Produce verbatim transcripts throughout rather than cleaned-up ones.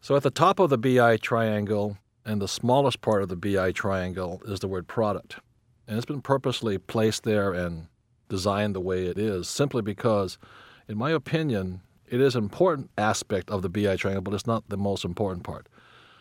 So at the top of the B I triangle and the smallest part of the B I triangle is the word product. And it's been purposely placed there and designed the way it is simply because, in my opinion, it is an important aspect of the B I triangle, but it's not the most important part.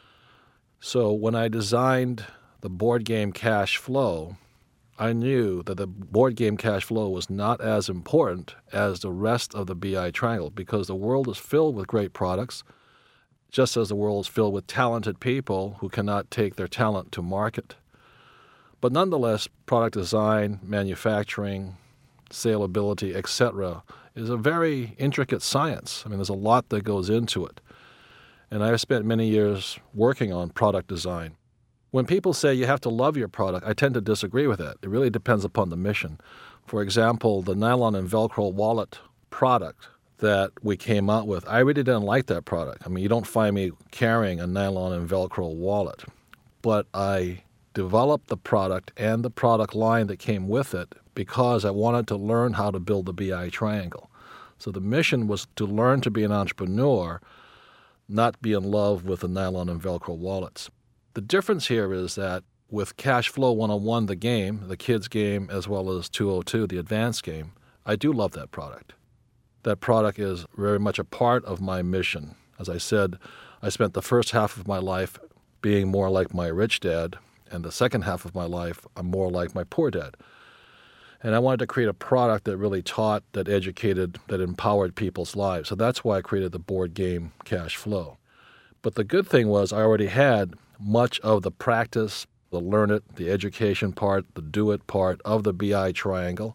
So when I designed the board game cash flow, I knew that the board game cash flow was not as important as the rest of the B I triangle because the world is filled with great products, just as the world is filled with talented people who cannot take their talent to market. But nonetheless, product design, manufacturing, salability, et cetera, is a very intricate science. I mean, there's a lot that goes into it. And I've spent many years working on product design. When people say you have to love your product, I tend to disagree with that. It really depends upon the mission. For example, the nylon and Velcro wallet product that we came out with, I really didn't like that product. I mean, you don't find me carrying a nylon and Velcro wallet. But I developed the product and the product line that came with it because I wanted to learn how to build the B I triangle. So the mission was to learn to be an entrepreneur, not be in love with the nylon and Velcro wallets. The difference here is that with Cash Flow one oh one, the game, the kids game, as well as two oh two, the advanced game, I do love that product. That product is very much a part of my mission. As I said, I spent the first half of my life being more like my rich dad, and the second half of my life, I'm more like my poor dad. And I wanted to create a product that really taught, that educated, that empowered people's lives. So that's why I created the board game Cash Flow. But the good thing was I already had much of the practice, the learn it, the education part, the do it part of the B I triangle.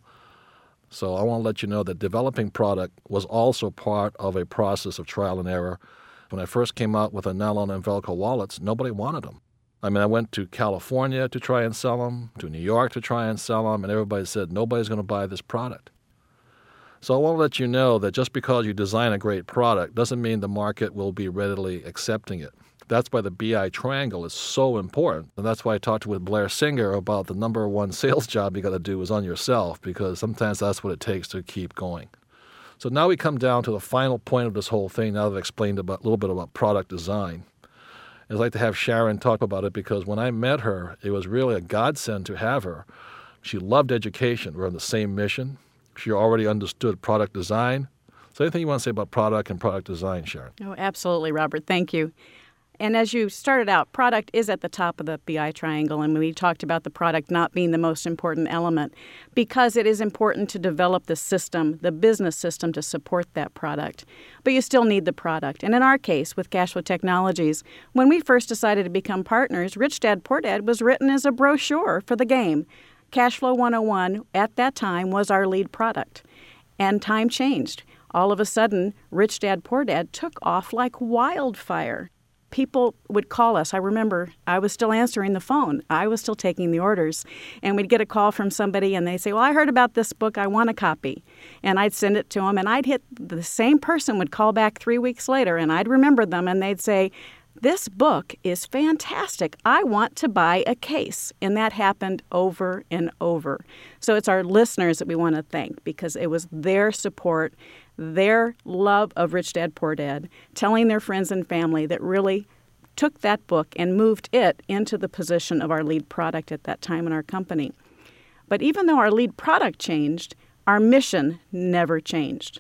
So I want to let you know that developing product was also part of a process of trial and error. When I first came out with the nylon and Velcro wallets, nobody wanted them. I mean, I went to California to try and sell them, to New York to try and sell them, and everybody said, nobody's going to buy this product. So I want to let you know that just because you design a great product doesn't mean the market will be readily accepting it. That's why the B I triangle is so important. And that's why I talked with Blair Singer about the number one sales job you got to do is on yourself, because sometimes that's what it takes to keep going. So now we come down to the final point of this whole thing, now that I've explained about, a little bit about product design. I'd like to have Sharon talk about it because when I met her, it was really a godsend to have her. She loved education. We're on the same mission. She already understood product design. So anything you want to say about product and product design, Sharon? Oh, absolutely, Robert. Thank you. And as you started out, product is at the top of the B I triangle, and we talked about the product not being the most important element because it is important to develop the system, the business system to support that product. But you still need the product. And in our case, with Cashflow Technologies, when we first decided to become partners, Rich Dad Poor Dad was written as a brochure for the game. Cashflow one oh one at that time was our lead product. And time changed. All of a sudden, Rich Dad Poor Dad took off like wildfire. People would call us. I remember I was still answering the phone. I was still taking the orders. And we'd get a call from somebody and they say, well, I heard about this book. I want a copy. And I'd send it to them and I'd hit, the same person would call back three weeks later and I'd remember them and they'd say, this book is fantastic. I want to buy a case. And that happened over and over. So it's our listeners that we want to thank because it was their support, their love of Rich Dad Poor Dad, telling their friends and family that really took that book and moved it into the position of our lead product at that time in our company. But even though our lead product changed, our mission never changed.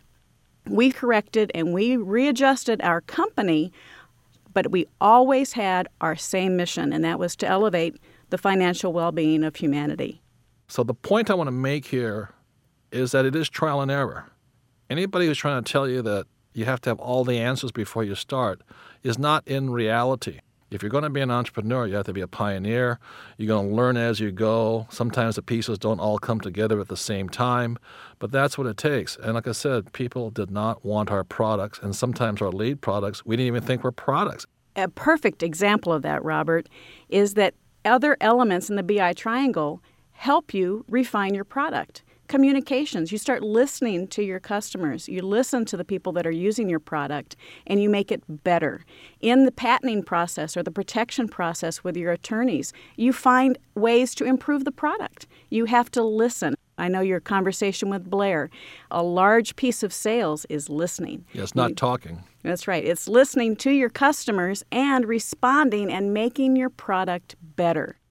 We corrected and we readjusted our company, but we always had our same mission, and that was to elevate the financial well-being of humanity. So the point I want to make here is that it is trial and error. Anybody who's trying to tell you that you have to have all the answers before you start is not in reality. If you're going to be an entrepreneur, you have to be a pioneer. You're going to learn as you go. Sometimes the pieces don't all come together at the same time, but that's what it takes. And like I said, people did not want our products, and sometimes our lead products, we didn't even think were products. A perfect example of that, Robert, is that other elements in the B I triangle help you refine your product. Communications. You start listening to your customers. You listen to the people that are using your product, and you make it better. In the patenting process or the protection process with your attorneys, you find ways to improve the product. You have to listen. I know your conversation with Blair. A large piece of sales is listening. Yes, not you, talking. That's right. It's listening to your customers and responding and making your product better.